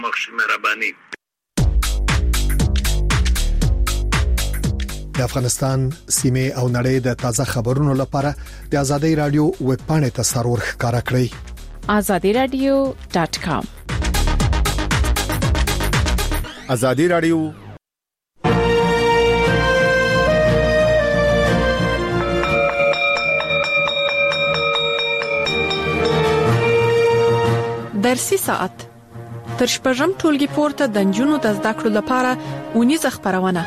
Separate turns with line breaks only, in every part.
مخشي مهرباني.
د افغانستان سیمه او نړۍ د تازه خبرونو لپاره د ازادي رادیو ویب پاڼې ته سرور ښکارا کړئ.
azadiradio.com.
ازادي رادیو
درسي ساعت تر شپږم ټولګي پورته د جنونو د زده کړو لپاره ونیزه خبرونه.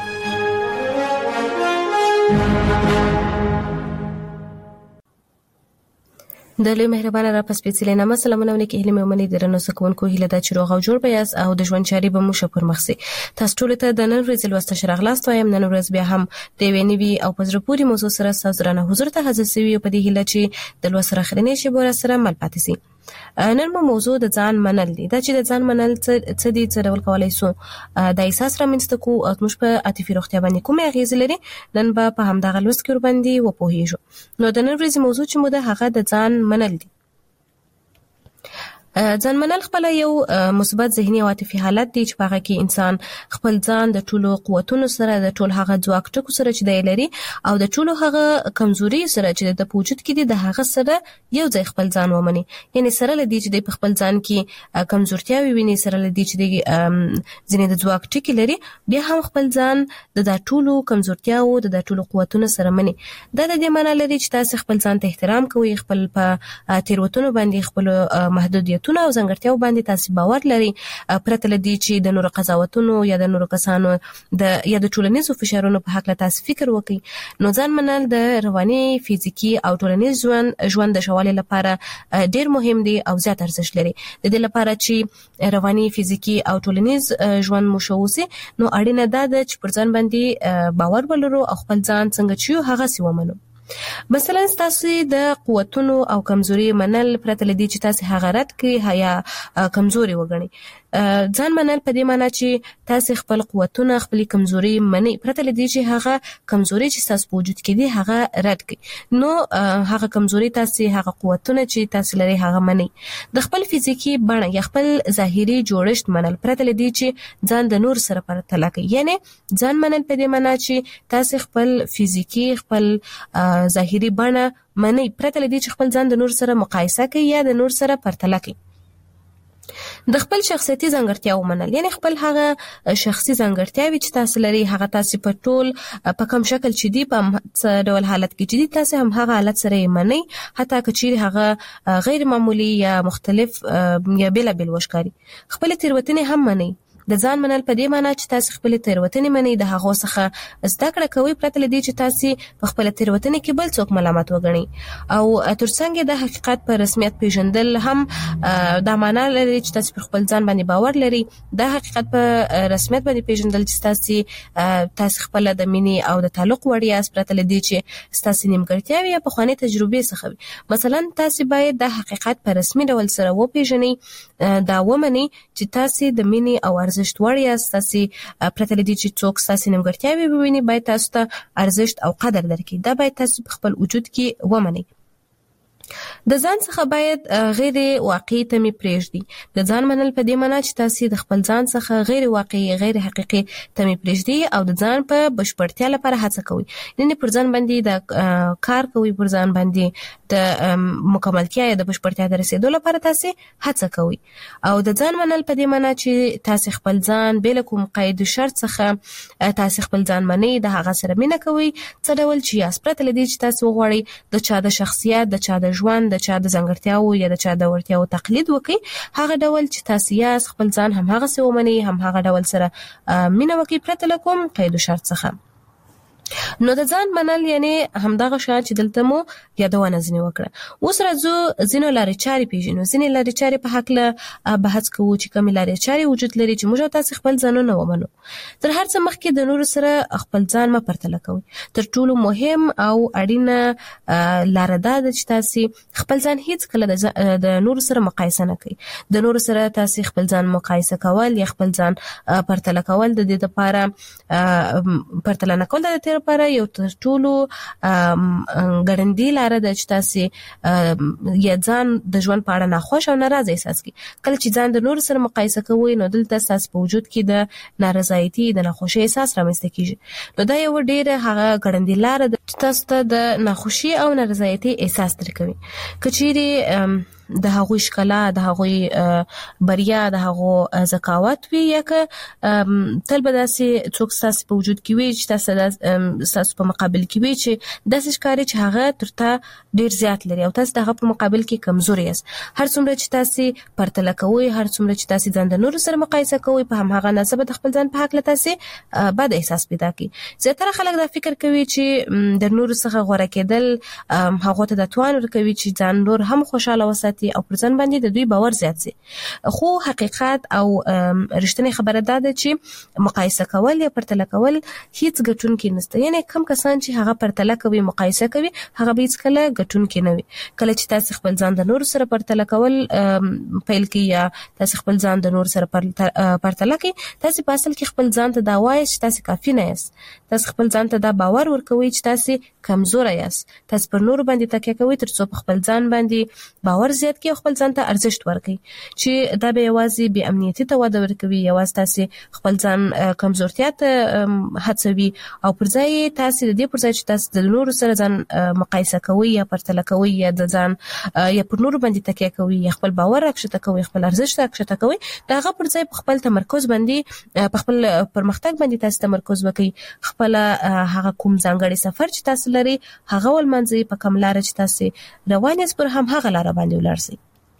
د لوی مهربانه را پس پیڅلې نامه سلامونه ونکه هلي مې درنو سکونکو هله د چروغ او جوړ بیاس او د ژوند چاري به مو شپور مخسي تاسو ټول ته د نن ورځې لوسته شرغلاست وایم. نن ورځ بیا هم د ویني او پزرپوري موضوع سره سازرانه حضور ته حاضر سوي په دې هله چې د لوسره خرینې شی بور سره مل پاتې سي. نن موضوع د ځان منل دي. دا چې د ځان منل څه دي، څه ډول کولای شو د احساس رامنځته کو او موږ په عاطفي روغتیا باندې کومه اغیز لري، نن په همدغه لوس کې ور باندې وپوهیږو. نو د نن ورځې موضوع چې مو د هغه د ځان منل دي. ځان منل خپل یو مثبت ذهني او عاطفي حالت دی چې هغه کې انسان خپل ځان د ټولو قوتونو سره، د ټول هغه ځواک ټکو سره چې دی لري او د ټولو هغه کمزوري سره چې د وجود کې دی د هغه سره یو ځای خپل ځان ومني. یعنی سره لدی چې د خپل ځان کې کمزورتیاوي ویني، سره لدی چې د ځینې د ځواک ټکی لري، بیا هم خپل ځان د ټولو کمزورتیاو د ټولو قوتونو سره مني. دا د دې معنی لري چې تاسو خپل ځان ته احترام کوئ، خپل په تیروتنو باندې خپل محدودیت او ځانګړتیاو باندې تاسو باور لري، پرته لدی چې د نورو قضاوتونو یا د نورو کسانو یا د ټولنیزو فشارونو په حق له تاسو فکر وکړئ. نو ځان منل د رواني، فزیکی او ټولنیز ژوند د شوالي لپاره ډیر مهم دی او زیات ارزښت لري. د دې لپاره چې رواني، فزیکی او ټولنیز ژوند مو شوسي، نو اړینه ده چې پر ځان باندې باور ولرو او خپل ځان څنګه چې هغه سی ومنو. مثلا تاسو د قوتونو او کمزوري منل پرته لدی چې تاسو هغه رد کړئ یا کمزوري وګڼئ. ځان منل په دې معنی چې تاسو خپل قوتونه، خپل کمزوري منئ، پرته لدی چې هغه کمزوري چې تاسو په وجود کې دي هغه رد کړئ. نو هغه کمزوري تاسو، هغه قوتونه چې تاسو لري هغه منئ. د خپل فزیکی بڼه یا خپل ظاهري جوړښت منل پرته لدی چې ځان د نور سره پرتله کړئ. یعنی ځان منل په دې معنی چې تاسو خپل فزیکی، خپل ظاهري بڼه منئ، پرته لدی چې خپل ځان د نور سره مقایسه کړئ یا د نور سره پرتله کړئ. د خپل شخصیتي ځانګړتیاو منل، یعنی خپل هغه شخصي ځانګړتیاوي چې تاسو لري هغه تاسو په ټول په کوم شکل چې دی په ډول حالت کې چې دی تاسو هم هغه حالت سره منئ، حتی که چیرې هغه غیر معمولی یا مختلف یا بېلابېل وشکاري. خپل تیروتنې هم منئ. د ځان منل په دې معنی چې تاسو خپل تیروتنې منئ، د هغه څخه زده کړه کوئ، پرته لدی چې تاسو په خپل تیروتنې کې بل څوک ملامت وګڼئ. او ترڅنګ د حقیقت پر رسمیت پیژندل هم دا معنی لري چې تاسو په خپل ځان باندې باور لري. د حقیقت په رسمیت باندې پیژندل چې تاسو خپل د مینې او د تعلق وړ یاست، پرته لدی چې تاسو نیمګړتیاوي یا پخواني تجربې څخه وي. مثلا تاسو باید د حقیقت په رسمي ډول سره وپیژنئ، دا ومنئ چې تاسو د مینې او ارزښت وړ یاست. تاسو پرته لدی چې څوک تاسو نیمګړتیاوي وویني، باید تاسو ته ارزښت او قدر درکړي. دا باید تاسو په خپل وجود کې ومنئ. د ځان څخه باید غیر واقعي تمې پرېږدي. د ځان منل په دې معنی چې تاسو د خپل ځان څخه غیر واقعي، غیر حقيقي تمې پرېږدي او د ځان په بشپړتیا لپاره هڅه کوي. یعنی پر ځان باندې د کار کوي، پر ځان باندې د مکملتیا یا د بشپړتیا د رسیدو لپاره تاسو هڅه کوي. او د ځان منل په دې معنی چې تاسو خپل ځان بل کوم قید شرط څخه تاسو خپل ځان منئ، د هغه سره مینه کوي، څه ډول چې اسپرت لدی چې تاسو وغواړئ د چا د شخصیت، د چا د ژوند، د چا د ځانګړتیاو یا د چا د وړتیاو تقلید وکړي. هغه ډول چې تاسو یې خپل ځان هم هغه څه ومنئ، هم هغه ډول سره مینه وکړئ، پرته له کوم قید شرط څخه. نو د ځان منل یعنی همدغه شان چې دلته مو یادونه ځنی وکړه. اوس راځو ځینو لارې چارې پیژنو. ځینې لارې چارې په حق له بحث کوو چې کومې لارې چارې وجود لري چې موږ تاسو خپل ځانونه ومنو. تر هر څه مخکې د نور سره خپل ځان ما پرتله کوئ. تر ټولو مهم او اړینه لار ده چې تاسو خپل ځان هیڅ کله د نور سره مقایسه نه کوئ. د نور سره تاسو خپل ځان مقایسه کول یا خپل ځان پرتله کول د دې لپاره پرتله نه کول د لپاره یو تر ټولو ګړندۍ لار ده چې تاسو یا ځان د ژوند په اړه ناخوښ او ناراضه احساس کړئ. کله چې ځان د نور سره مقایسه کوئ نو دلته تاسو په وجود کې د نارضایتي د ناخوشي احساس رامنځته کیږي. نو دا یو ډیره هغه ګړندۍ لار ده چې تاسو ته د ناخوشي او نارضایتي احساس درکوي. کچېری د هغوی ښکلا، د هغوی بریا، د هغو ذکاوت وي، یا که تل به داسې څوک ستاسو په وجود کې وي چې تاسو په مقابل کې وي چې داسې ښکاري چې هغه تر تا ډیر زیات لري او تاسو دغه په مقابل کې کمزوري یاست. هر څومره چې تاسو پرتله کوئ، هر څومره چې تاسو ځان د نورو سره مقایسه کوئ، په هماغه نسبت د خپل ځان په حق له تاسو بد احساس پیدا کوي. زیاتره خلک دا فکر کوي چې د نورو څخه غوړه کېدل هغه ته د توان ورکوي چې ځان نور هم خوشاله وساتي او پر ځان باندې د دوی باور زیات شي. خو حقیقت او رښتینی خبره ده چې مقایسه کول یا پرتله کول هیڅ ګټونکی نشته. یعنی کم کسان چې هغه پرتله کوي، مقایسه کوي، هغه به هیڅ کله ګټونکی نه وي. کله چې تاسو خپل ځان د نور سره پرتله کول پیل کړئ یا تاسو خپل ځان د نور سره پرتله کړئ، تاسو په اصل کې خپل ځان ته دا وایي چې تاسو کافي نه یاست. تاسو خپل ځان ته دا باور ورکوي چې تاسو کمزور یاست. تاسو پر نور باندې تکیه کوئ ترڅو په خپل ځان باندې باور زیات کړئ او خپل ځان ته ارزښت ورکړئ، چې دا به یوازې بې امنیتي ته وده ورکوي، یوازې تاسو خپل ځان کمزورتیا ته هڅوي او پر ځای تاسو د دې پر ځای چې تاسو د نورو سره ځان مقایسه کوئ یا پرتله کوئ یا د ځان یا پر نورو باندې تکیه کوئ یا خپل باور راکښته کوئ، خپل ارزښت راکښته کوئ، دا هغه پر ځای خپل تمرکز باندې په خپل پرمختګ باندې تاسو تمرکز وکړئ. خپل هغه کوم ځانګړي سفر چې تاسو لري هغه ولمنځئ، په کوم لار چې تاسو روان یاست پر هم هغه لار باندې ولاړ شئ.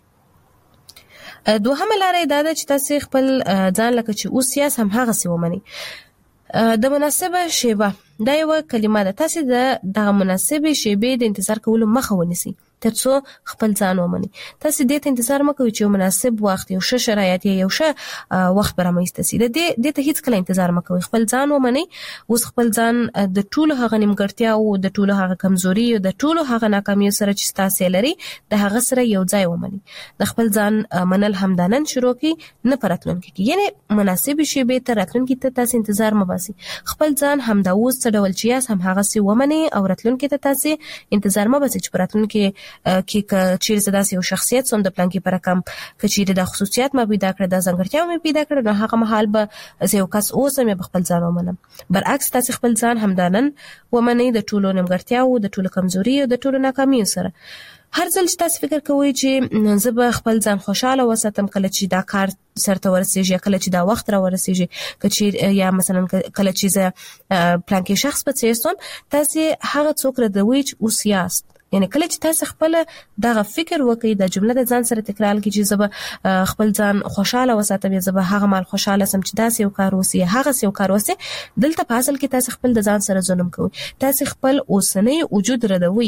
دوهمه لار دا ده چې تاسو خپل ځان لکه چې اوس یاست هم هغه سی ومنئ. د مناسبه شیبه دا یو کلمه ده. تاسو د مناسبه شیبې د انتظار کولو مخه ونیسئ ترڅو خپل ځان ومنئ. تاسو دې ته انتظار مکوئ چې مناسب وخت، یو ښه شرایط یا یو ښه وخت برامایسته سي. دې ته هیڅ کله انتظار مکوئ. خپل ځان ومنئ. اوس خپل ځان د ټولو هغه نیمګړتیا او د ټولو هغه کمزوري او د ټولو هغه ناکامیو سره چې تاسو لري د هغه سره یو ځای ومنئ. د خپل ځان منل همدانن شروع کړئ، نه پراتلونکي کې. یعنی مناسب شیبې ته راتلونکي ته تاسو انتظار مباسي. خپل ځان همدا اوس څه ډول چې یاست هم هغه سي ومنئ او راتلونکي ته تاسو انتظار مباسي چې پراتلونکي کې چیرې زداسې یو شخصیت سم د پلان کې پر کم کچېره د خصوصیات ما پیدا کړ، د ځانګړتیا ما پیدا کړ، نو هغه مهال به زه یو کس اوسم یا خپل ځان ومنم. برعکس تاسو خپل ځان همدانن ومنئ د ټولو نیمګړتیا او د ټولو کمزوري او د ټولو ناکامیو سره. هر ځل چې تاسو فکر کوئ چې زه به خپل ځان خوشاله وساتم کله چې دا کار سرته ورسیږي، کله چې دا وخت را ورسیږي، یا مثلا کله چې زه پلان کې شخص په څیر تاسو هغه څوک ردوي چې اوس یاست. یعنی کله چې تاسو خپل دغه فکر وکړئ، د جمله د ځان سره تکرار کړئ چې زه به خپل ځان خوشاله وساتم یا زه به هغه مال خوشاله سم چې داسې یو کار وسی، هغه یو کار وسی، دلته په اصل کې تاسو خپل د ځان سره ظلم کوئ. تاسو خپل اوسنۍ وجود ردوي.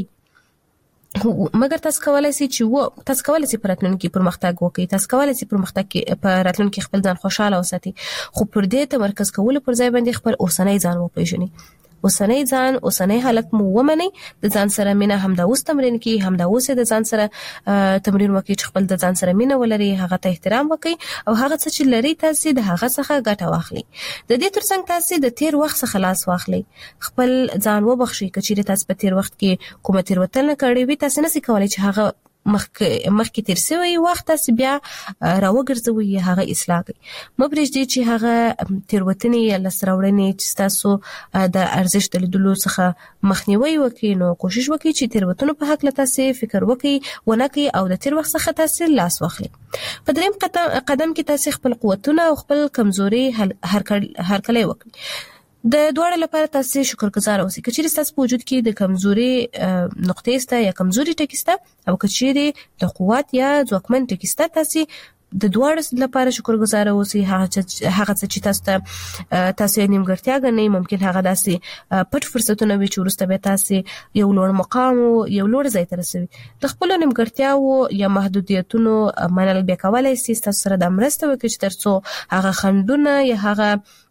مګر تاسو کولای شئ په راتلونکي پرمختګ وکړئ، تاسو کولای شئ په راتلونکي خپل ځان خوشاله وساتئ، خو پر دې تمرکز کول پر ځای باندې خپل اوسنۍ ځان وپېژنئ. اوسنۍ ځان، اوسنۍ حالت مو ومنئ. د ځان سره مینه همدا اوس تمرین کړئ، همدا اوس د ځان سره تمرین وکړئ چې خپل د ځان سره مینه ولرئ، هغه ته احترام وکړئ او هغه څه چې لري تاسو د هغه څخه ګټه واخلئ. د دې ترڅنګ تاسو د تیر وخت څخه خلاص واخلئ. خپل ځان وبخښئ. کچېرې تاسو په تیر وخت کې کومه تیروتنه کړې وي، تاسو نشئ کولای چې هغه مخکې تیر شوی وخت تاسو بیا راوګرځوي یا هغه اصلاح کړئ. مبرجدي چې هغه تیروتنې یا لسراوړنې چې تاسو د ارزښت لیدلو څخه مخنیوي وکړي، نو کوشش وکړئ چې تیروتنو په حق له تاسو فکر وکړئ ونه کړئ او د تیر وخت څخه تاسو لاس واخلئ. په دریم قدم کې تاسو خپل قوتونه او خپل کمزوري هرکلی وکړئ. د دواړو لپاره تاسو شکرګزار اوسئ. کچېرې تاسو په وجود کې د کمزوري نقطې سته یا کمزوري ټکی سته او کچېرې د قوت یا ځواکمن ټکی سته، تاسو د دواړو لپاره شکرګزار اوسئ. هغه څه چې تاسو یې نیمګړتیا ګڼئ، ممکن هغه داسې پټ فرصتونه وي چې وروسته به تاسو یو لوړ مقام او یو لوړ ځای ته رسوي. د خپل نیمګړتیاو یا محدودیتونو منل بیا کولای شئ تاسو سره د مرسته وکړي چې ترڅو هغه خنډونه یا هغه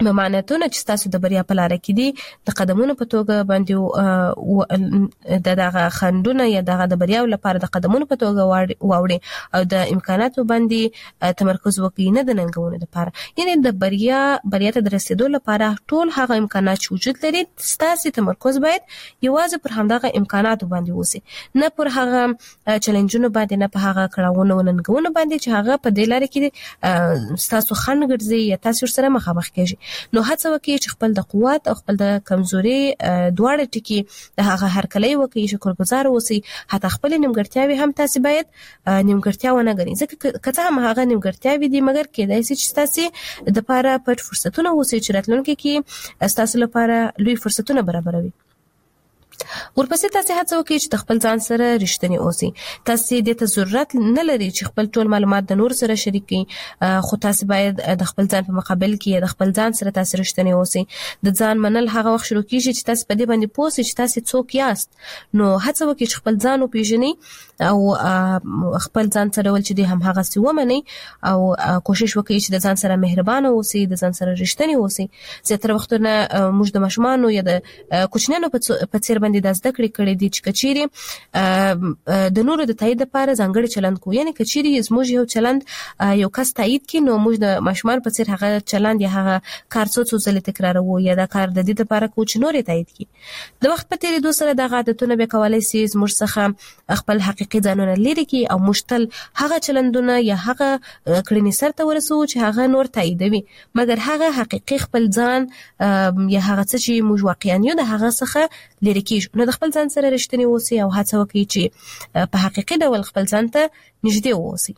ممانعتونه چې تاسو د بریا په لار کې دي د قدمونو په توګه باندې دغه خندونه یا دغه د بریا لپاره د قدمونو په توګه واوړي او د امکاناتو باندې تمرکز وکړي، نه د ننګونو لپاره. یعنی د بریا ته د رسیدو لپاره ټول هغه امکانات چې وجود لري، تاسو تمرکز باید یوازې پر همدغه امکاناتو باندې وسی، نه پر هغه چیلنجونو باندې، نه په هغه کړهونو او ننګونو باندې چې هغه په دې لار کې تاسو خنډ ګرځي یا تاسو سره مخامخ کیږي. نو هڅه وکړئ چې خپل د قوت او خپل د کمزوري دواړه ټکي د هغه هرکلی وکړئ، شکرګزار اوسئ. حتی خپل نیمګړتیاوې هم تاسو باید نیمګړتیا ونه ګڼئ، ځکه که څه هم هغه نیمګړتیاوې دي، مګر کېدای شي چې تاسو د لپاره پټ فرصتونه اوسئ چې راتلونکي کې تاسو لپاره لوی فرصتونه برابروي. ورپسې تاسو هڅه وکړئ چې خپل ځان سره رښتینی اوسئ. تاسو د ته ضرورت نه لري چې خپل ټول معلومات د نور سره شریک کړئ، خو تاسو باید د خپل ځان په مقابل کې د خپل ځان سره تاسو رښتینی اوسئ. د ځان منل هغه وخت شروع کیږي چې تاسو په دې باندې پوه شئ چې تاسو څوک یاست. نو هڅه وکړئ چې خپل ځان وپیژنئ او خپل ځان سره ول چې هم هغه سی ومنئ او کوشش وکړئ چې د ځان سره مهربانه اوسئ، د ځان سره رښتینی اوسئ. زیاتره وختونه موږ د ماشومانو یا د کوچنیانو په څیر باندې د زده کړې دي چې کچيري د نورو د تایید لپاره ځانګړي چلند کوو، یعنی کچيري زموږ یو چلند یو کس تایید کړي، نو موږ د ماشومان په څیر هغه چلند یا هغه کار څو ځله تکراروو یا دا کار د دې لپاره کوو چې نور تایید کړي. د وخت په تیریدو سره د عادتونو به کولای شي زموږ څخه خپل حقيقي ځانونه لري کی او مشتل هغه چلندونه یا هغه کړنې سره ورسو چې هغه نور تاییدوي، مګر هغه حقيقي خپل ځان یا هغه څه چې موږ واقعا یو د هغه څخه لري کیږي. نو د خپل ځان سره رښتینی اوسئ او هڅه وکړئ چې په حقيقي ډول خپل ځان ته نږدې اوسئ.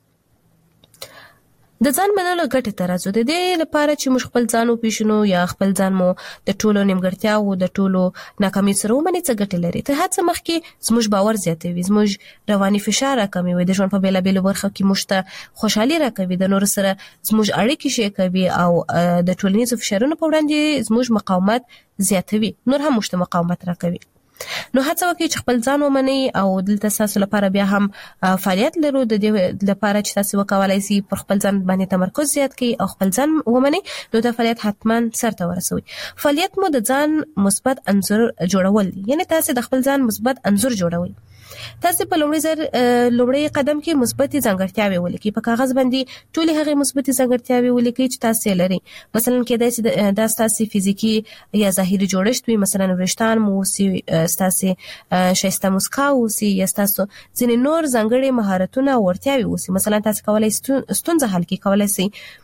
د ځان منلو ګټه ترازو د دې لپاره چې موږ خپل ځان وپیژنو یا خپل ځان مو د ټولو نیمګړتیا او د ټولو ناکامۍ سره ومني څه ګټه لري. ته هڅه مخکې زموږ باور زیاتوي، زموږ رواني فشار راکموي، د ژوند په بیلابېلو برخو کې موږ ته خوشحالي راکوي، د نور سره زموږ اړیکې شي کوي او د ټولنیزو فشارونو په وړاندې زموږ مقاومت زیاتوي، نور هم موږ ته مقاومت راکوي. نو هڅه وکړئ چې خپل ځان ومنئ او دلته تاسو لپاره بیا هم فعالیت لرو د دې لپاره چې تاسو وکولای شئ پر خپل ځان باندې تمرکز زیات کړئ او خپل ځان ومنئ. نو دا فعالیت حتما سرته ورسوي. فعالیت مو د ځان مثبت انځور جوړول، یعنی تاسو د خپل ځان مثبت انځور جوړوي. تاسو په لومړی قدم کې مثبت ځانګړتیاوې ولیکئ، په کاغذ باندې ټول هغه مثبت ځانګړتیاوې ولیکئ چې تاسو لري. مثلا کېدای شي دا تاسو فزیکی یا ظاهري جوړښت وي، مثلا وریښتان مو سي، تاسو شایسته مسکا اوسي، یا تاسو ځینې نور ځانګړي مهارتونه او وړتیاوې اوسي. مثلا تاسو کولای ستونزه حل کړئ، کولای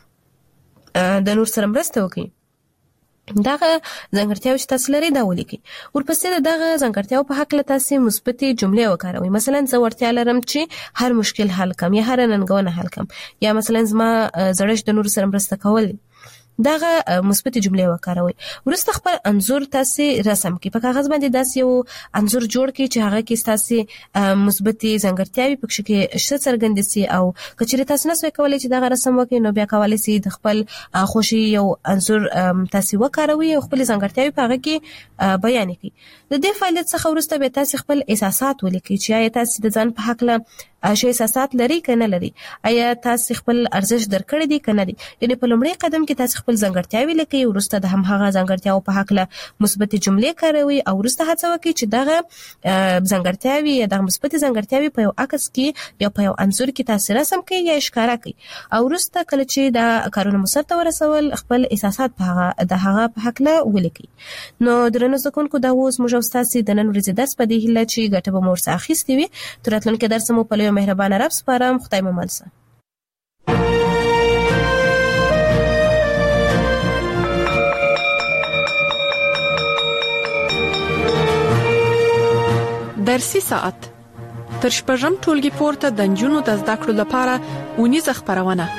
شئ د نور سره مرسته وکړئ. دغه ځانګړتیاوې چې تاسو لري دا ولیکئ. ورپسې دغه ځانګړتیاو په حق له تاسو مثبت جملې وکاروئ. مثلا زه ورتیا لرم چې هر مشکل حل کم یا هر ننګونه حل کم، یا مثلا زما زړښت د نور سره مرسته کول. دغه مثبت جملې وکاروئ. ورسته خپل انځور تاسو رسم کړئ، په کاغذ باندې داسې یو انځور جوړ کړئ چې هغه کې تاسو مثبت ځانګړتیاوې پکې کې شته څرګند شي، او کچېرې تاسو نسوي کولای چې دغه رسم وکړئ، نو بیا کولای شئ د خپل خوشي یو انځور تاسو وکاروئ او خپل ځانګړتیاوې په هغه کې بیان کړئ. د دې فعالیت څخه ورسته به تاسو خپل احساسات ولیکئ چې آیا تاسو د ځان په حق له شي احساسات لري کنه لري، آیا تاسو خپل ارزښت درکړی دی کنه دی. یعنی په لومړی قدم کې تاسو خپل ځانګړتیاوې لیکئ، ورسته د هم هغه ځانګړتیاو په حق له مثبت جملې کاروي، او ورسته هڅه وکړئ چې دغه ځانګړتیاوې یا د مثبت ځانګړتیاوې په یو عکس کې یا په یو انځور کې تاسو رسم کړئ یا ښکارا کړئ، او ورسته کله چې دا کارونه مسرته ورسول خپل احساسات په هغه په حق له ولیکئ. نو درنو زده کوونکو، دا اوس موږ تاسو د نن ورځې درس په دې هیله چې ګټه به مو ورڅخه اخیستې وي. تر راتلونکي درس مو په مهربان رب سپارم. خدای مو مل شه.
درسي ساعت تر شپږم ټولګي پورته د نجونو د زده کړو لپاره اونیزه خبرونه.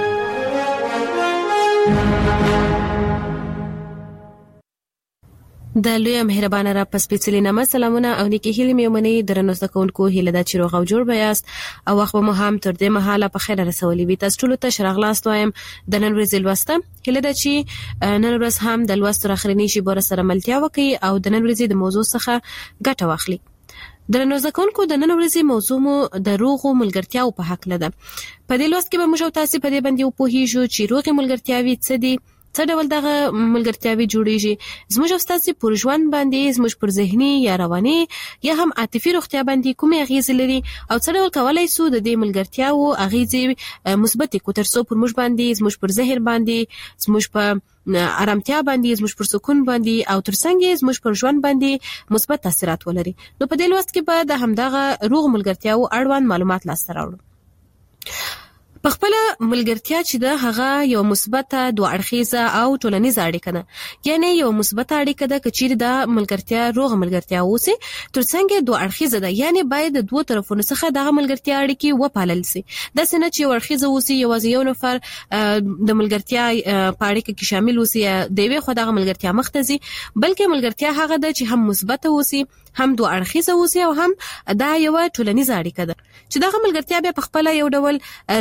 د لوی مهربانه را پس پیڅلي نامه سلامونه او نیکی هیله مې ومني. درنو زده کوونکو، هیله ده چې روغ او جوړ به یاست او وخت مو هم تر دې مهاله په خیر رسولي وي. تاسو ټول ته شراغلاست وایم د نن ورځې لوسته. هیله ده چې نن ورځ هم د لوست راخرنی شي بور سره ملتیا وکړي او د نن ورځې د موضوع څخه ګټه واخلي. درنو زده کوونکو، د نن ورځې موضوع مو د روغو ملګرتیاو په حق لده. په دې لوست کې به موږ تاسو په دې باندې وپوهیږو چې روغې ملګرتیاوې څه دي، څه ډول دغه ملګرتیاوي جوړیږي، زموږ استاد پر ژوند باندې، زموږ پر ذهني یا رواني یا هم عاطفي روغتیا باندې کومه اغیزه لري او څه ډول کولای شو د دې ملګرتیاو اغیزې مثبت کو تر څو پر موږ باندې، زموږ پر ذهن باندې، زموږ په آرامتیا باندې، زموږ پر سکون باندې او ترڅنګ زموږ پر ژوند باندې مثبت تاثیرات ولري. نو په دې لوست کې به د همدغه روغ ملګرتیاو اړوند معلومات لاسته راوړو. په خپل ملګرتیا چې ده هغه یو مثبت دوه اړخیزه او ټولنیزه اړیکه ده، یعنی یو مثبت اړیکه ده کچیر د ملګرتیا روغ ملګرتیا اوسي، ترڅنګ دوه اړخیزه ده، یعنی باید د دوه طرفونو څخه دغه ملګرتیا اړیکې وپالل سي. د سینه چې یو اړخیزه اوسي یوازې یو نفر د ملګرتیا په اړیکه کې شامل اوسي د یوې خوا دغه ملګرتیا مختزي، بلکې ملګرتیا هغه ده چې هم مثبت اوسي، هم دوه اړخیزه اوسي او هم دا یو ټولنیزه اړیکه ده چې دغه ملګرتیا به په خپل یو ډول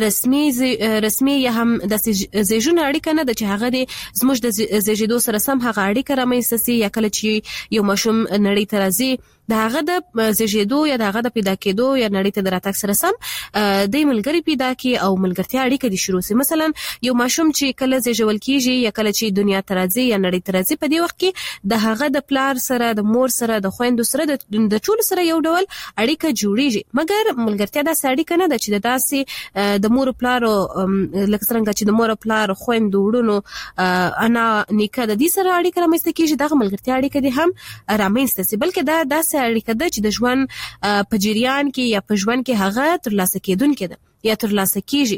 رسمي یا هم د زیږون اړیکه نه ده چې هغه د زموږ د زیږیدو سره سم هغه اړیکه رامنځته سي، یا کله چې یو ماشوم نړۍ ته راځي د هغه د زیږیدو یا د هغه د پیدا کېدو یا نړۍ ته د راتګ سره سم د ملګری پیدا کی او ملګرتیا اړیکه دي شروع سي. مثلا یو ماشوم چې کله زیږول کیږي یا کله چې دنیا ته راځي یا نړۍ ته راځي، په دې وخت کې د هغه د پلار سره، د مور سره، د خويندو سره، د ټول سره یو ډول اړیکه جوړیږي. مګر ملګرتیا د اړیکه نه ده چې د داسې د مور پلار لکه څنګه چې د مور پلار، خويندو، ورونو، انا، نیکه د دې سره اړیکه رامنځته کیږي. دغه ملګرتیا اړیکه دي هم رامنځته سي، بلکې دا داسې اړیکه ده چې د ژوند په جریان کې یا په ژوند کې هغه ترلاسه کېدونکې ده یا ترلاسه کیږي.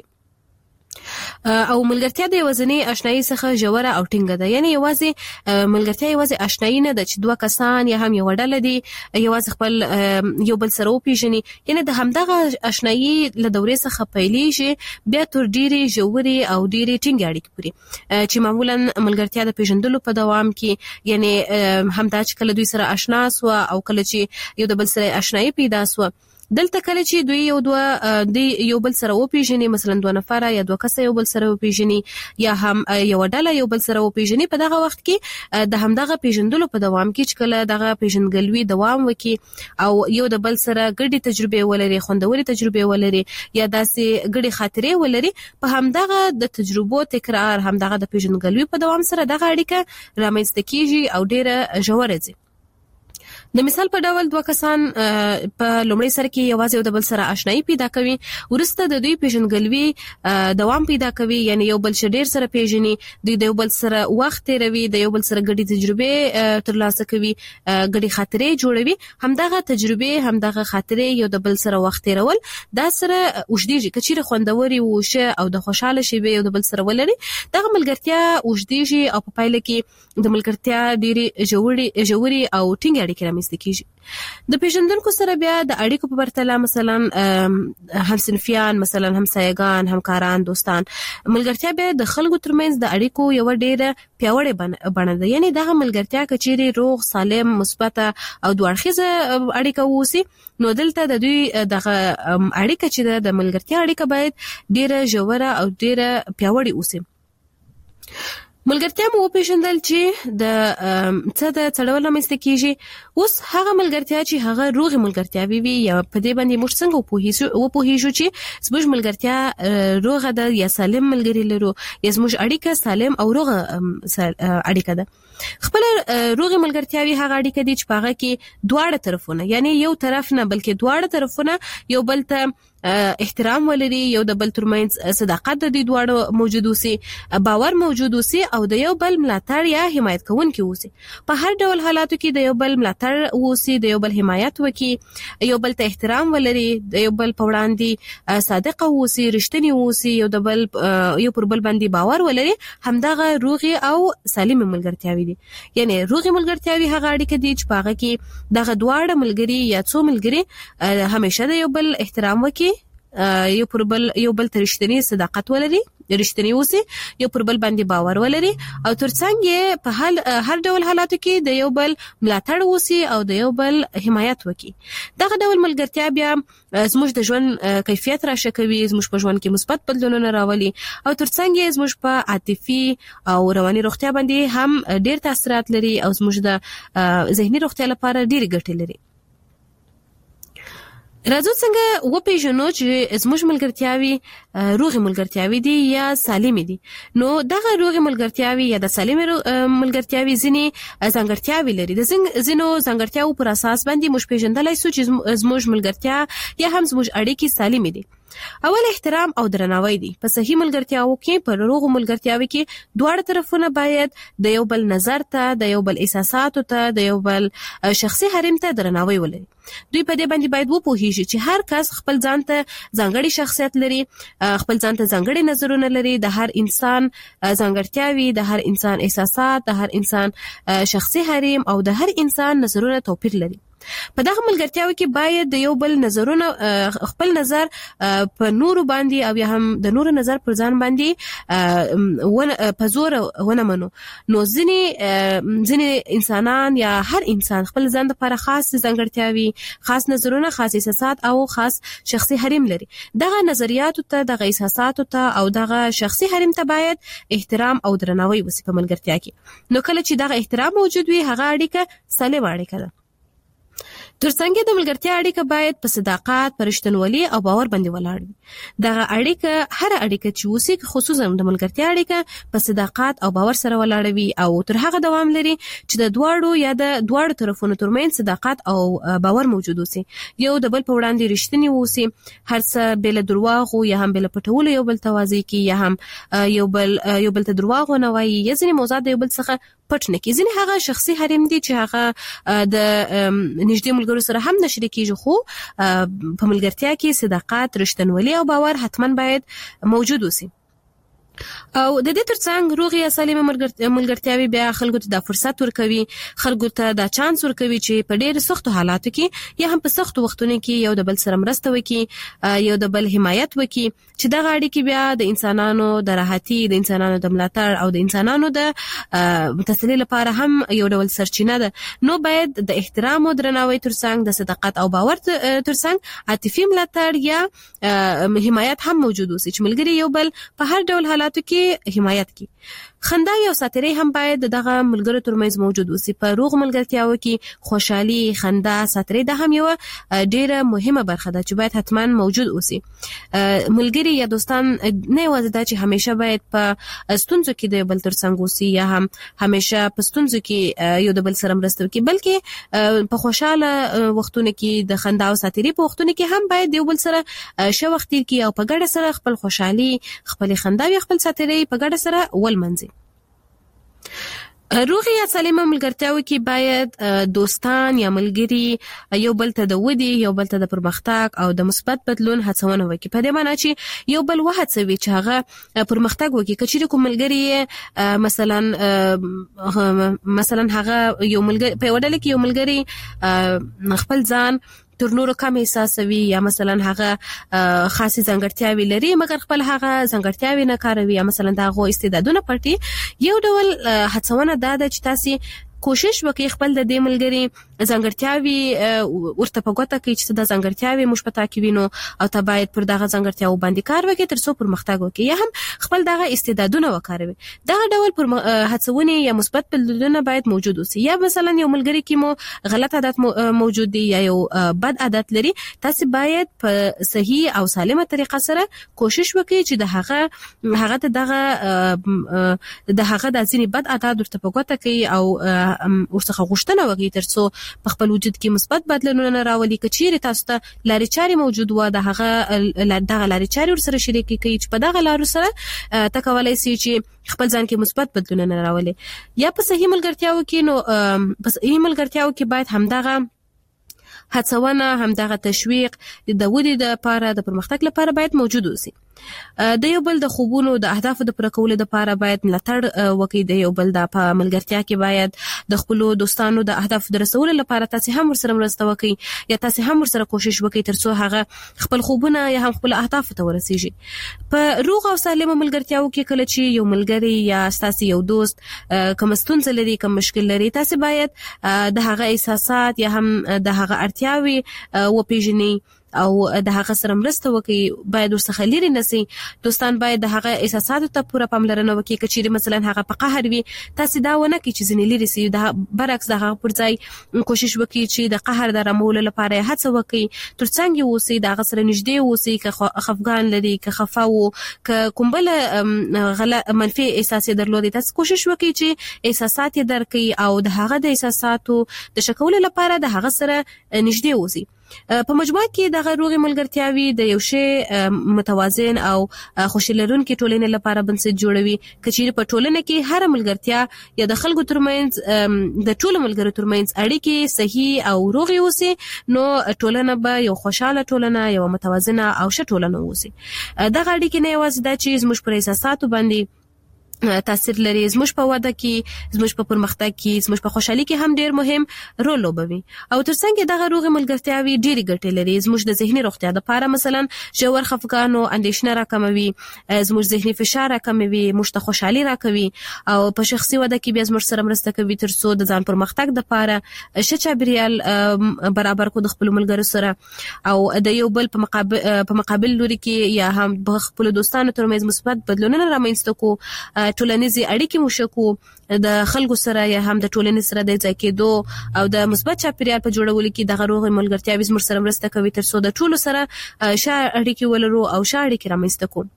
او ملګرتیا د یوازینی آشنایی څخه ژوره او ټینګه ده، یعنی یوازې ملګرتیا یوازې آشنایی نه ده چې دوه کسان یا هم یو ډله دي یوازې خپل یو بل سره وپیژني، یعنی د همدغه آشنایی له دورې څخه پیلېږي بیا تر ډېرې ژورې او ډېرې ټینګې اړیکې پورې چې معمولا ملګرتیا د پیژندلو په دوام کې، یعنی همدا چې کله دوی سره آشنا سو او کله چې یو د بل سره آشنایی پیدا سو، دلته کله چې دوی یو بل سره وپیژني، مثلا دوه نفره یا دوه کسه یو بل سره وپیژني یا هم یو ډله یو بل سره وپیژني، په دغه وخت کې د همدغه پیژندلو په دوام کې چې کله دغه پیژندګلوي دوام وکړي او یو د بل سره ګډې تجربې ولري، خوندوري تجربې ولري یا داسې ګډې خاطرې ولري، په همدغه د تجربو تکرار، همدغه د پیژندګلوي په دوام سره دغه اړیکه رامنځته کیږي او ډیره ژوره ځي. د مثال په ډول دوه کسان په لومړي سر کې یوازې د بل سره آشنایی پیدا کوي، ورسته د دوی پیژندګلوي دوام پیدا کوي، یعنی یو بل ډیر سره پیژني، د یو بل سره وخت تیروي، د یو بل سره ګډې تجربې ترلاسه کوي، ګډې خاطرې جوړوي. همدغه تجربې، همدغه خاطرې یو د بل سره وخت تیرول دا سره اوږدېږي، که چیرې خوندوري وشه او د خوشاله شیبې یو د بل سره ولري، دغه ملګرتیا اوږدېږي او په پایله کې د ملګرتیا ډېرې ژورې او ټینګې اړیکې رامنځته کیږي. د پیژندونکو سره بیا د اړیکو په پرتله مثلا همصنفیان، مثلا همسایگان، همکاران، دوستان، ملګرتیا بیا د خلکو ترمنځ د اړیکو یو ډېره پیاوړې بڼه ده، یعنی دغه ملګرتیا کچېرې روغ، سالم، مثبت او دوه اړخیزه اړیکه ووسي، نو دلته د دوی دغه اړیکه چې د ملګرتیا اړیکه باید ډېره ژوره او ډېره پیاوړې اوسي. ملګرتیا مو وپیژندل چې د څه د څړول رامنځته کیږي. اوس هغه ملګرتیا چې هغه روغې ملګرتیاوې وي یا په دې باندې موږ څنګه وپوهیږو چې زموږ ملګرتیا روغه ده یا سالم ملګري لرو یا زموږ اړیکه سالم او روغه اړیکه ده. خپل روغې ملګرتیاوې هغه اړیکه دي چې په هغه کې دواړه طرفونه، یعنی یو طرف نه بلکې دواړه طرفونه یو بل ته احترام ولري، یو د بل ترمنځ صداقت د دې دواړو موجود اوسي، باور موجود اوسي او د یو بل ملاتړ یا حمایت کوونکي اوسي. په هر ډول حالاتو کې د یو بل ملاتړ اوسي، د یو بل حمایت وکړي، یو بل ته احترام ولري، د یو بل په وړاندې صادق اوسي، رښتینی اوسي، یو د بل یو پر بل باندې باور ولري. همدغه روغي او سالمه ملګرتیاوي دي. یعنی روغي ملګرتیاوي هغه اړیکه دي چې په هغه کې دغه دواړه ملګري یا څو ملګري همیشه د یو بل احترام وکړي، یو پر بل ته رښتینی صداقت ولري، رښتینی اوسي، یو پر بل باندې باور ولري او ترڅنګ په هر ډول حالاتو کې د یو بل ملاتړ اوسي او د یو بل حمایت وکړي. دغه ډول ملګرتیا بیا زموږ د ژوند کیفیت راښه کوي، زموږ په ژوند کې مثبت بدلونونه راولي او ترڅنګ زموږ په عاطفي او رواني روغتیا باندې هم ډېر تاثیرات لري او زموږ د ذهني روغتیا لپاره ډېر ګټې لري. راځو څنګه وپېژنو چې زموږ ملګرتیاوي روغې ملګرتیاوي دي یا سالمې دي. نو دغه روغې ملګرتیاوي یا د سالمې ملګرتیاوي ځینې ځانګړتیاوي لري. د ځینو ځانګړتیاوو پر اساس باندې موږ پېژندلای شو چې زموږ ملګرتیا یا هم زموږ اړیکې سالمې دي. اول احترام او درناوی دي. په صحیح ملګرتیاو کې پر روغو ملګرتیاوي کې دواړه طرفونه باید د یو بل نظر ته، د یو بل احساساتو ته، د یو بل شخصي حریم ته درناوی ولري. دوی په دې باندې باید وپوهیږي چې هر کس خپل ځان ته ځانګړی شخصیت لري، خپل ځان ته ځانګړي نظرونه لري. د هر انسان ځانګړتیاوي، د هر انسان احساسات، د هر انسان شخصي حریم او د هر انسان نظرونه توپیر لري. په دغه ملګرتیاو کې باید د یو بل نظرونه، خپل نظر په نورو باندې او یا هم د نورو نظر پر ځان باندې په زور ونه منو. نو ځینې انسانان یا هر انسان خپل ځان لپاره خاص ځانګړتیاوي، خاص نظرونه، خاص احساسات او خاص شخصي حریم لري. دغه نظریاتو ته، دغه احساساتو ته او دغه شخصي حریم ته باید احترام او درناوی وسی په ملګرتیا کې. نو کله چې دغه احترام موجود وي، هغه اړیکه سالمه اړیکه ده. ترڅنګ د ملګرتیا اړیکه باید په صداقت، په رښتینولۍ او باور باندې ولاړ وي. دغه اړیکه، هر اړیکه چې وسی، خصوصا د ملګرتیا اړیکه په صداقت او باور سره ولاړ وي او تر هغه دوام لري چې د دواړو یا د دواړو طرفونو ترمنځ صداقت او باور موجود وي. یو د بل په وړاندې رښتینی وسی، هر څه بل دروغ یا هم بل پټول یو بل توازی کی، یا هم یو بل ته دروغ نه وایي، یا ځینې موضوعات یو بل څخه پټ نه کی. ځینې هغه شخصي حریم دي چې هغه د نږدې ملګرو سره هم نشری کیږي، خو په ملګرتیا کې صداقت، رښتینولي او باور حتما باید موجود وي. او د دې ترڅنګ روغ یا سالمه ملګرتیاوي بیا خلکو ته د فرصت ورکوي، خلکو ته د چانس ورکوي چې په ډېر سختو حالاتو کې یا هم په سختو وختونو کې یو د بل سره مرسته وکړي، یو د بل حمایت وکړي، چې دغه اړیکې بیا د انسانانو د راحتي، د انسانانو د ملاتړ او د انسانانو د تسلي لپاره هم یو ډول سرچینه ده. نو باید د احترام او درناوي ترڅنګ د صداقت او باور ترڅنګ عاطفي ملاتړ یا حمایت هم موجود وي، چې ملګری یو بل په هر ډول حالاتو کې حمایت کوي. خندا او ساتيري هم باید دغه ملګرو ترمنځ موجود وي. په روغ ملګرتیاو کې خوشحالي، خندا، ساتيري د هم یو ډیره مهمه برخه ده چې باید حتما موجود اوسي. ملګری یا دوستان نه یوازې دا چې همیشه باید په ستونزو کې د بل ترڅنګ اوسي یا هم همیشه په ستونزو کې یو د بل سره مرسته وکړي، بلکې په خوشاله وختونو کې د خندا او ساتيري په وختونو کې هم باید یو بل سره ښه وخت تیر کړي او په ګډه سره خپل خوشحالي، خپل خندا او خپل ساتيري په ګډه سره ولمنځي. روغ یا سالمه ملګرتیاو کې باید دوستان یا ملګری یو بل ته د ودې، یو بل ته د پرمختګ او د مثبت بدلون هڅونه وکړي. په دې معنی چې یو بل وهڅوي چې هغه پرمختګ وکړي. کچېرې کوم ملګری مثلا هغه یو ملګری په وډل کې یو ملګری خپل ځان تر نورو کم احساسوي یا مثلا هغه خاصه ځانګړتیاوي لري مګر خپل هغه ځانګړتیاوي نه کاروي یا مثلا دا غو استعدادونه پټي، یو ډول هڅونه دا ده چې تاسو کوشش وکړئ خپل د دې ملګری ځانګړتیاوي ورته په ګوته کې چې د ځانګړتیاوي مشپتا کې وینو او ته باید پر دغه ځانګړتیاو باندې کار وکړي تر څو پرمختګ وکړي یا هم خپل دغه استعدادونه وکاروي. دغه ډول هڅونه یا مثبت بدلونونه باید موجود اوسي. یا مثلا یو ملګری کې مو غلط عادت موجود دي یا یو بد عادت لري، تاسو باید په صحیح او سالمه طریقه سره کوشش وکړئ چې هغه د ځینې بد عادت ورته په ګوته کې او ورڅخه غوښتنه وکړي ترڅو په خپل وجود کې مثبت بدلونونه راولي. کچېرې تاسو ته لارې چارې موجود و د هغه دغه لارې چارې ورسره شریک کړئ چې په دغه لارو سره تکولای شي چې خپل ځان کې مثبت بدلونونه راولي. یا په صحیح ملګرتیاو کې نو په صحیح ملګرتیاو کې باید همدغه هڅونه، همدغه تشویق د ودې لپاره، د پرمختګ لپاره باید موجود اوسي. د یو بل د خوبونو د اهدافو د پوره کولو لپاره باید ملاتړ وکړي. د یو بل د په ملګرتیا کې باید د خپل دوستانو د اهدافو د رسولو لپاره تاسو هم ورسره مرسته وکړي یا تاسو هم ورسره کوشش وکړي ترڅو هغه خپل خوبونه یا هم خپل اهداف ته ورسیږي. په روغ او سالمه ملګرتیاو کې کله چې یو ملګری یا تاسو یو دوست کوم ستونزه لري، کوم مشکل لري، تاسو باید د هغه احساسات یا هم د هغه اړتیاوي وپیژنئ او د هغه سره مرسته وکړي باید ورڅخه لري نسی دوستان باید د هغه احساساتو ته پوره پاملرنه وکړي کچېری مثلا هغه په قهر وي تاسو دا ونه کې چې ځنې لري سي د برعکس د هغه پر ځای کوشش وکړي چې د قهر د رمول لپاره هڅه وکړي ترڅنګ یو سي د هغه سره نږدې وسی که خفګان لري که خفاو که کومبل منفي احساس درلودي تاسو کوشش وکړئ چې احساسات درکې او د هغه د احساساتو د شکول لپاره د هغه سره نږدې وسی په مجموعه کې د روغې ملګرتیاوي د یو شی متوازن او خوشلرونکو ټولنې لپاره بنسټ جوړوي کچېری په ټولنه کې هر ملګرتیا یا د خلکو ترمنځ د ټولو ملګرو ترمنځ اړیکې صحیح او روغې وسی نو ټولنه به یو خوشاله ټولنه یو متوازنه او ښه ټولنه وسی دغه اړیکې نه یوازې د چیز مش پر احساساتو باندې تاثیر لري زموږ په واده کې زموږ په پرمختګ کې زموږ په خوشحالي کې هم ډیر مهم رول لوبوي او ترڅنګ دغه روغې ملګرتیاوي ډېری ګټې لري زموږ د ذهني روغتیا لپاره مثلا ژور خفګان او اندېښنه راکموي زموږ ذهني فشار راکموي موږ ته خوشحالي راکوي او په شخصي واده کې بیا زموږ سره مرسته کوي ترڅو د ځان پرمختګ لپاره ښه چاپیریال برابر کو د خپل ملګرو سره او د یو بل په مقابل لوري کې یا هم په خپل دوستانو ترمنځ مثبت بدلونونه رامنځته کو ټولنیزي اړیکې مشکو د خلکو سره یا هم د ټولنې سره د ځای کېدو او د مثبت چاپیریال په جوړولو کې د روغې ملګرتیاوي زموږ سره مرسته کوي ترڅو د ټولو سره ښه اړیکې ولرو او ښه اړیکې رامنځته کوو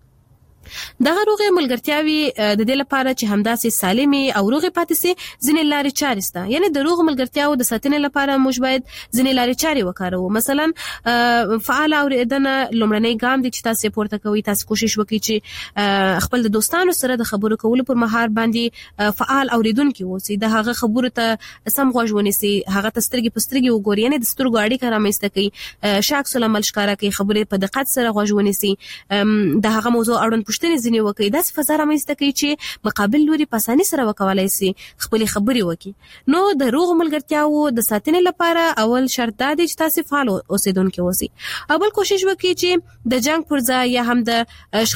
دغه روغې ملګرتیاوي د دې لپاره چې همداسې سالمي او روغې پاتې سي ځینې لارې چارې سته یعنی د روغ ملګرتیاو د ساتنې لپاره موږ باید ځینې لارې چارې وکاروو مثلا فعال اوریدنه لومړنی ګام دی چې تاسو پورته کوئ تاسو کوشش وکړئ چې خپل د دوستانو سره د خبرو کولو پر مهال باندې فعال اوریدونکي اوسئ د هغه خبرو ته سم غوږ ونیسئ هغه ته سترګې په سترګې وګورئ یعنی د سترګو اړیکه رامنځته کړئ شاک سره عمل ښکارا کوي خبرې په دقت سره غوږ ونیسئ د هغه موضوع اړوند پوښتنې ځینې وکړي داسې فضا رامنځته کوي چې مقابل لوري په اسانۍ سره وکولای شي خپل خبرې وکړي نو د روغ ملګرتیاو د ساتنې لپاره اول شرط دا دی چې تاسو فعال اوسیدونکي اوسئ اول کوشش وکړئ چې د جنگ پر ځای یا هم د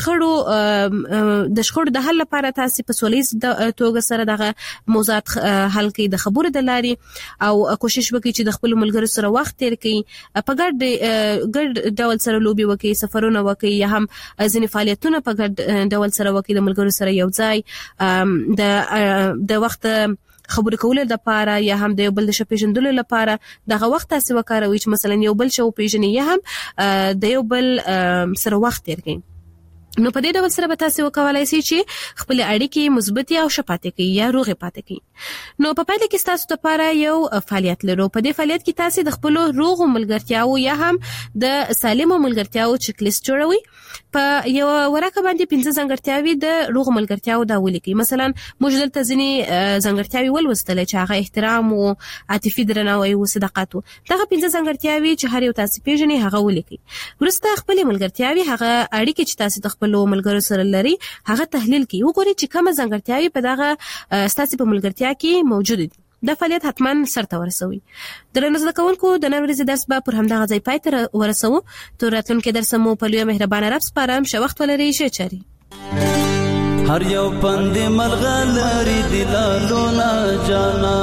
شخړو د حل لپاره تاسو په سولیز توګه سره دغه موضوعات حل کړئ د خبرو د لارې او کوشش وکړئ چې د خپل ملګرو سره وخت تیر کړئ په ګډ ډول سره لوبي وکړئ سفرونه وکړئ یا هم ځینې فعالیتونه په ګډ ډول سره وکړي د ملګرو سره یو ځای د وخت خبرې کولو لپاره یا هم د یو بل د شپېژندلو لپاره دغه وخت تاسو وکاروئ چې مثلا یو بل شو پیژنې یا هم د یو بل سره وخت تیر کړئ نو په دې ډول سره به تاسو وکولای شئ چې خپل اړیکې مثبت او شفافه کړئ یا روغې پاتې کړئ نو په پایله کې تاسو لپاره یو فعالیت لرو په دې فعالیت کې تاسو د خپل روغ ملګرتیاو یا هم د سالمو ملګرتیاو چک لیست جوړوئ په یو ورقه باندې 15 ځانګړتیاوي د روغ ملګرتیاو دا ولیکئ مثلا موږ دلته ځینې ځانګړتیاوي ولوستل چې هغه احترام او عاطفي درناوی او صداقت دغه 15 ځانګړتیاوي چې هر یو تاسو پیژنې هغه ولیکئ ورسته خپل ملګرتیاوي هغه اړیکې چې تاسو د خپل ملګرو سره لري هغه تحلیل کړئ وګورئ چې کومه ځانګړتیاوي په دغه ستاسو په ملګرتیا کې موجود دي دا فعالیت حتما سرته ورسوي درنو زده کوونکو د نن ورځې درس به پر همدغه ځای پای ته ورسوو تر راتلونکي درس مو په لوی مهربانه رب سپارم ښه وخت ولرئ ښه چاري
هر یو پند ملغلری دلالونه جانا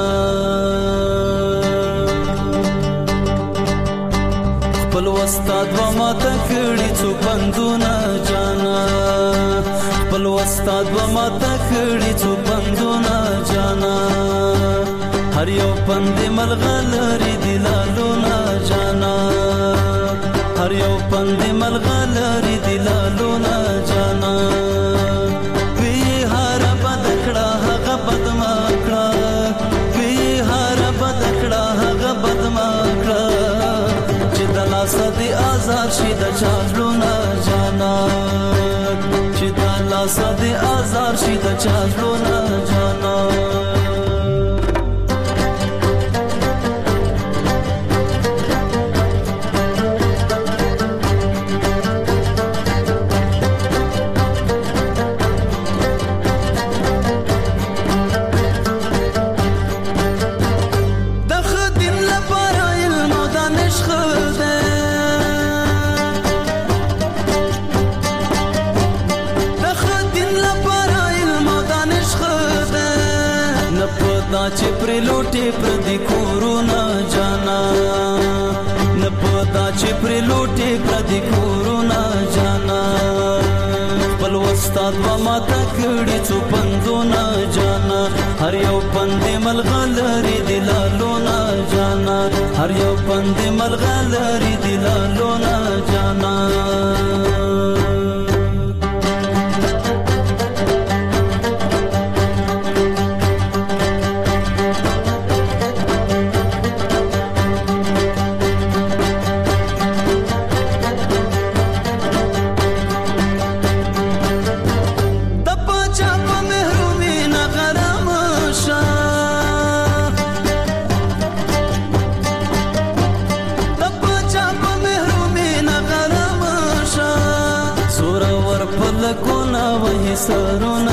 خپل استاد و ما تکړی څو پندونه جانا خپل استاد و ما تکړی څو پندونه جانا هر یو پند ملغلری دلالونه جانا هر یو پند ملغلری دلالونه جانا وی هر بدکړه هغه بدما کړه وی هر بدکړه هغه بدما کړه چې د لاس دی آزاد شي د چالونه جانا چې د لاس دی آزاد شي د چالونه جانا چې پر لوټه پر دې کورونا جانا نه پتا چې پر لوټي پردي کورونه جانا خپل استاد و ماته کړي څو پندونه جانا هر یو پند ملغلري دلالونه جانا هر یو پند ملغلري دلالونه جانا سرونه